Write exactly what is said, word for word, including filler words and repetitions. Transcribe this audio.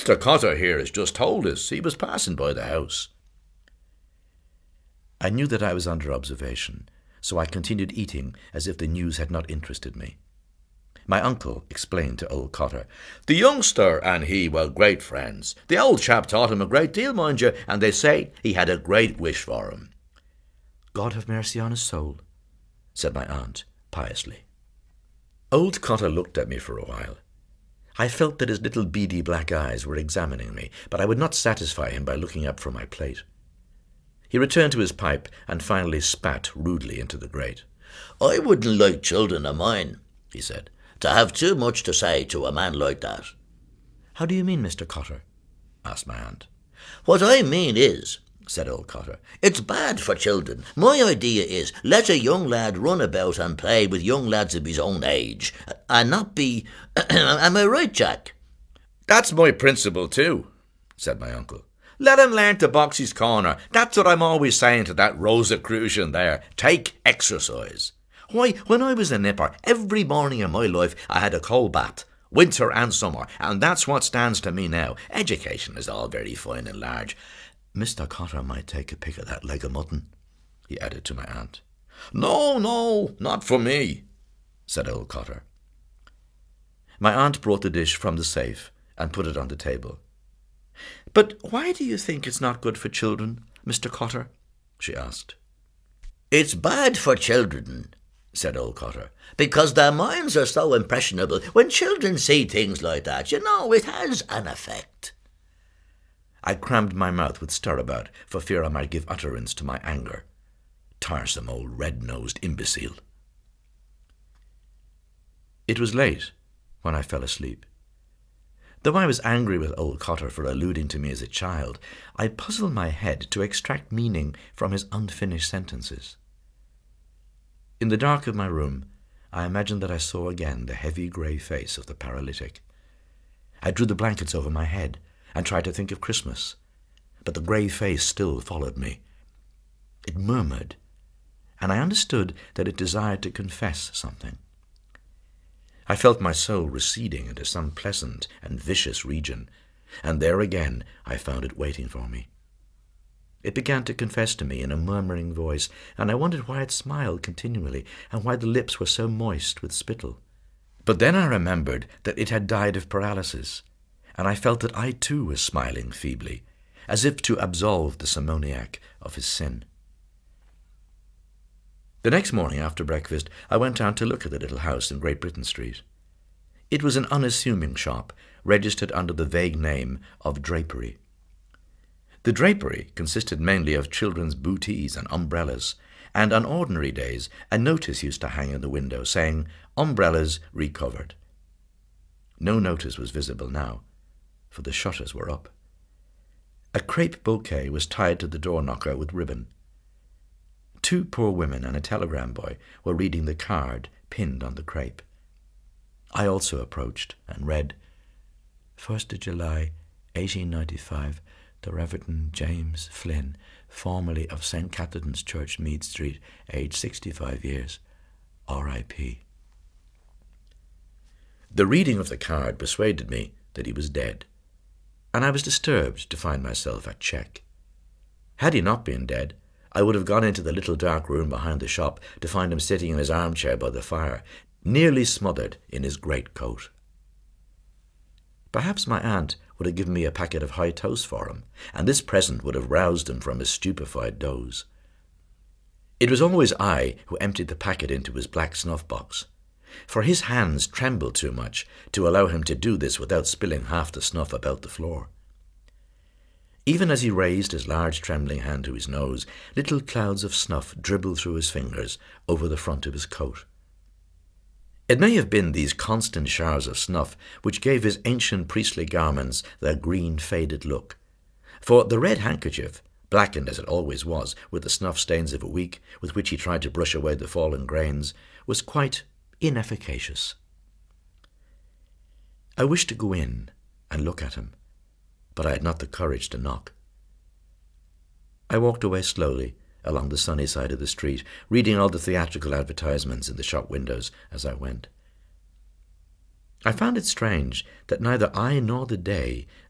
Mister Cotter here has just told us he was passing by the house. I knew that I was under observation, so I continued eating as if the news had not interested me. My uncle explained to old Cotter. The youngster and he were great friends. The old chap taught him a great deal, mind you, and they say he had a great wish for him. God have mercy on his soul, said my aunt piously. Old Cotter looked at me for a while. I felt that his little beady black eyes were examining me, but I would not satisfy him by looking up from my plate. He returned to his pipe and finally spat rudely into the grate. I wouldn't like children of mine, he said, to have too much to say to a man like that. How do you mean, Mister Cotter? Asked my aunt. What I mean is, said old Cotter, it's bad for children. My idea is, let a young lad run about and play with young lads of his own age, and not be... Am I right, Jack? That's my principle too, said my uncle. Let him learn to box his corner. That's what I'm always saying to that Rosicrucian there. Take exercise. Why, when I was a nipper, every morning in my life I had a cold bath, winter and summer, and that's what stands to me now. Education is all very fine and large. Mister Cotter might take a pick of that leg of mutton, he added to my aunt. No, no, not for me, said old Cotter. My aunt brought the dish from the safe and put it on the table. But why do you think it's not good for children, Mister Cotter? She asked. It's bad for children, said old Cotter, because their minds are so impressionable. When children see things like that, you know, it has an effect. I crammed my mouth with stirabout for fear I might give utterance to my anger. Tiresome old red-nosed imbecile. It was late when I fell asleep. Though I was angry with old Cotter for alluding to me as a child, I puzzled my head to extract meaning from his unfinished sentences. In the dark of my room, I imagined that I saw again the heavy grey face of the paralytic. I drew the blankets over my head and tried to think of Christmas, but the grey face still followed me. It murmured, and I understood that it desired to confess something. I felt my soul receding into some pleasant and vicious region, and there again I found it waiting for me. It began to confess to me in a murmuring voice, and I wondered why it smiled continually, and why the lips were so moist with spittle. But then I remembered that it had died of paralysis, and I felt that I too was smiling feebly, as if to absolve the simoniac of his sin. The next morning after breakfast, I went down to look at the little house in Great Britain Street. It was an unassuming shop, registered under the vague name of Drapery. The drapery consisted mainly of children's bootees and umbrellas, and on ordinary days a notice used to hang in the window saying, "Umbrellas recovered." No notice was visible now, for the shutters were up. A crepe bouquet was tied to the door knocker with ribbon. Two poor women and a telegram boy were reading the card pinned on the crepe. I also approached and read, First of July, eighteen ninety-five, the Reverend James Flynn, formerly of Saint Catherine's Church, Mead Street, aged sixty-five years, R I P The reading of the card persuaded me that he was dead, and I was disturbed to find myself at check. Had he not been dead, I would have gone into the little dark room behind the shop to find him sitting in his armchair by the fire, nearly smothered in his great coat. Perhaps my aunt would have given me a packet of high toast for him, and this present would have roused him from his stupefied doze. It was always I who emptied the packet into his black snuff-box, for his hands trembled too much to allow him to do this without spilling half the snuff about the floor. Even as he raised his large trembling hand to his nose, little clouds of snuff dribbled through his fingers over the front of his coat. It may have been these constant showers of snuff which gave his ancient priestly garments their green faded look, for the red handkerchief, blackened as it always was with the snuff stains of a week with which he tried to brush away the fallen grains, was quite inefficacious. I wished to go in and look at him, but I had not the courage to knock. I walked away slowly along the sunny side of the street, reading all the theatrical advertisements in the shop windows as I went. I found it strange that neither I nor the day